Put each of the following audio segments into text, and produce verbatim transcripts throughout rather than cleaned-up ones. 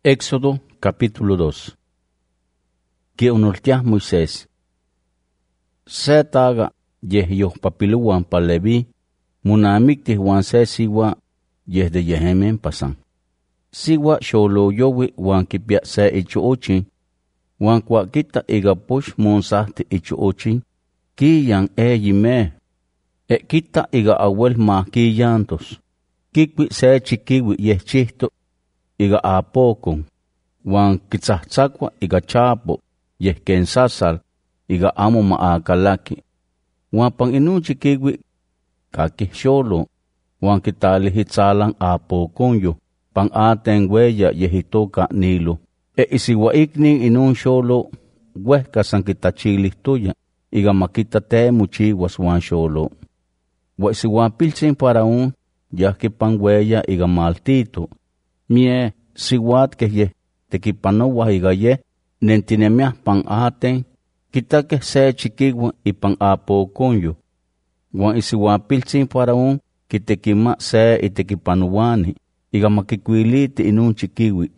Éxodo capítulo dos. Que unoltiah Moisés. Se taga yeh yoh papiluan pa Leví, munamiktih wan se siwa yeh de yehemen pasan. Siwa xolo yowi wan kipia se ichuochin, wan kwa kita iga push monsahti ichuochin, kiyan eyime, e kita iga awel ma kiyantos, kikwi se chikiwi yeh chihto, iga apokon, wan kitzahtsakwa iga chapo, yeh kensasal, iga amo maakalaki. Wan pan inun chikiwi kaki xolo, wan kitalihitzalan apokonyo, pan aten weya yeh itoka Nilo. E isiwa iknin inun xolo, wehka san kitachilihtoya, iga makita temuchiwas wan xolo. Wa isiwa pilsin paraun, yahki pan weya iga maltito, mie siwat ke yeh tekipanowa iga yeh, nentinemiah pan aten, kitake se chikiwa ipan apokonyo. Wan isiwapiltsin paraun kitekima se itekipanowani, iga makikwiliti inun chikiwi.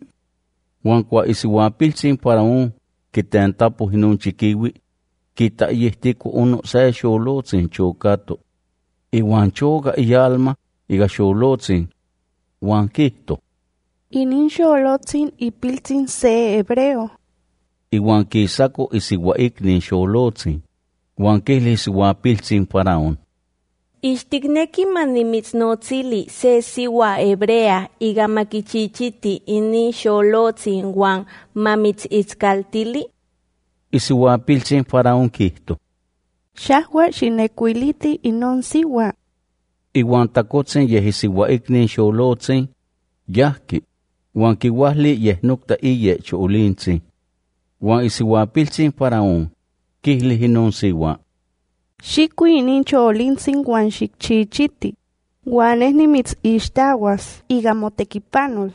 Wan kwa isiwapiltsin paraun kitentapo inun chikiwi, kita iyehtiko uno se xolotzin chokato. Iwan choga iyalma iga xolotzin, wan kihto. Inin xolotzin ipiltzin se hebreo. Iwan kisako isiwa iknin xolotzin, wan kihli isiwapiltzin paraun. Ixtikneki manimitznotili se siwa hebrea iga makichichiti inin xolotzin wan mamitziskaltili? Isiwapiltzin paraun kihto. Xahua xinekuiliti inon siwa. Iwan takotzin yeh isiwa iknin xolotzin, yahki, wan kiwahli yeh nokta iye cholintzin. Wan isiwapiltzin paraun, kihli inon siwa. Xikui inin cholintzin wan xikchichiti, wan es nimitzixtawas iga motekipanol.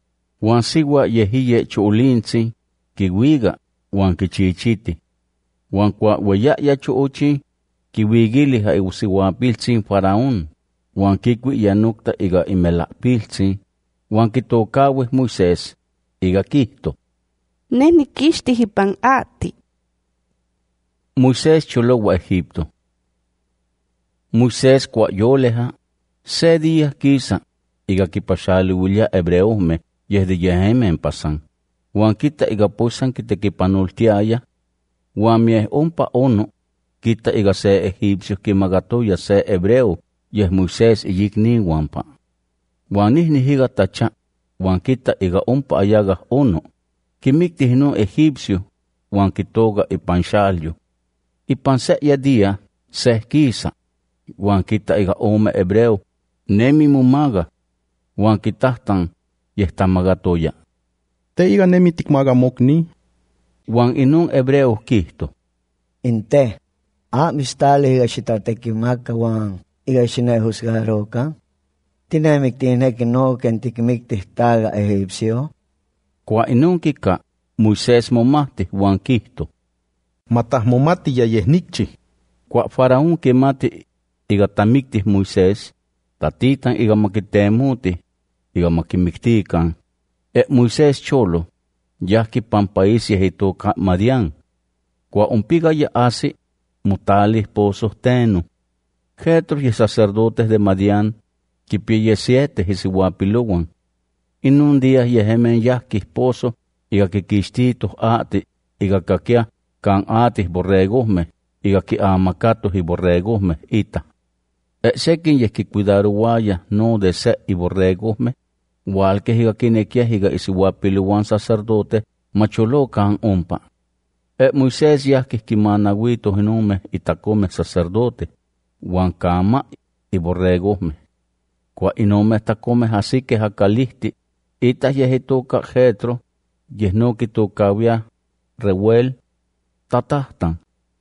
Wan siwa yeh iye cholintzin, kiwiga, wan kichichiti. Wan kwa weyaya choochin, kiwigili ha isiwapiltzin paraun, wan kikwi yanukta iga imelapiltzin, wan kitokaweh Moisés, iga kihto. Ne nikixti ipan ati. Moisés cholowa Egipto. Moisés kwa yoleha, se día kisa, iga kipaxaliwilia hebreohme, yeh de yehemen pasan. Wan kita iga poisan kitekipanoltiaya, wan mieh ompa ono, kita iga se egipcio kimagatoya se hebreo, yeh Moisés iyiknin wampa. Wan ihni iga tacha, wan kita iga ompa ayaga ono, kimiktih no egipcio, wan kitoga ipan xalyo. Ipan se ya día, se kisa, wan kita iga ome hebreo, nemi mumaga, wan kitahtan, yeh tamagatoya. Te iga nemi tikmagamokni? Wan inun hebreo kihto. Inte, a mistali iga xitatekimaka wan iga xinehusgaroka, tinemiktineki no ken tikmiktihtaga egipcio. Kwa inun kika, Moisés momahti wan kihto. Matah momati ya yeh nikchi. Kwa faraun kimati iga tamiktih Moisés, tatitan iga makitemuti, iga makimiktikan. E Moisés cholo, yahki pan país yeh itoka Madián. Kwa umpiga ya asi, mutalih pozos tenu. Jetro y sacerdotes de Madián, kipie siete isiwapiluwan. Inun día yehemen yahki pozo, iga kikixtitos ati, iga kakia, kan atis borregosme, iga ki amakatos y borregosme ita. E sekin yeh kikuidaruaya no de se y borregosme, walke iga kinekia iga isiwapiluwan sacerdote, macholo kan ompa. E Moisés yahki kimanawito inume itakome sacerdote, wan kama y borregosme. Kwa inume takome así que hakalihti, ita yeh itoka Jetro, yeh no kitokawia Reuel, tatahtan.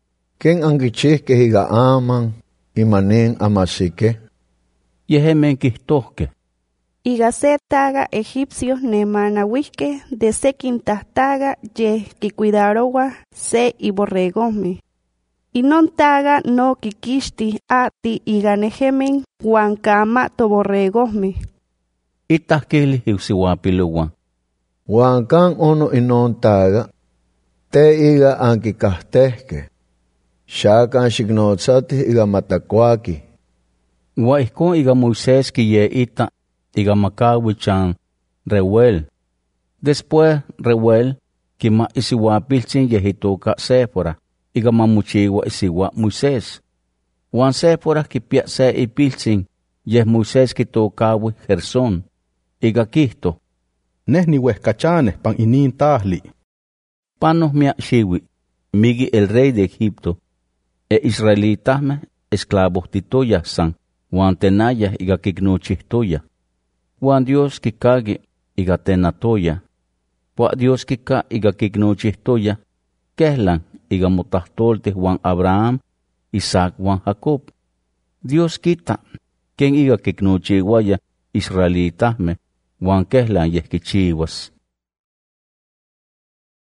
Ken angichihke higa aman, imanen amasike? Yehemen kihtohke. Iga se taga egipcios nemanawihke de se quintahtaga yeh kikuidarowa se y borregosme. Inon taga no kikixti ati iga nehemen wan kama to borregosme. Itahkili iusiwapiluwan. Huan kan ono inon taga, te iga anki kahtehke. Shakan shignotsati iga matakwaki. Wa ihkon iga Moisés ki ye ita iga makawichan Reuel. Después Reuel ki ma isiwa pilchin yehitoka Séfora iga mamuchiwa isiwa Moisés. Wan Séfora ki pia se ipilchin yeh Moisés ki tokawi Gersón iga kihto. Neh ni huescachanes pan inin tahli. Panos mia shiwi, migi el rey de Egipto, e israelitasme esclavos titoya san, wan tenaya iga kiknochihtoya. Wan Dios kikagi iga tenatoya. Wa Dios kika iga kiknochihtoya, kehlan iga motahtolteh wan Abraham, Isaac wan Jacob. Dios kita, ken iga kiknochiwaya israelitasme, wan kehlan yeh kichiwas.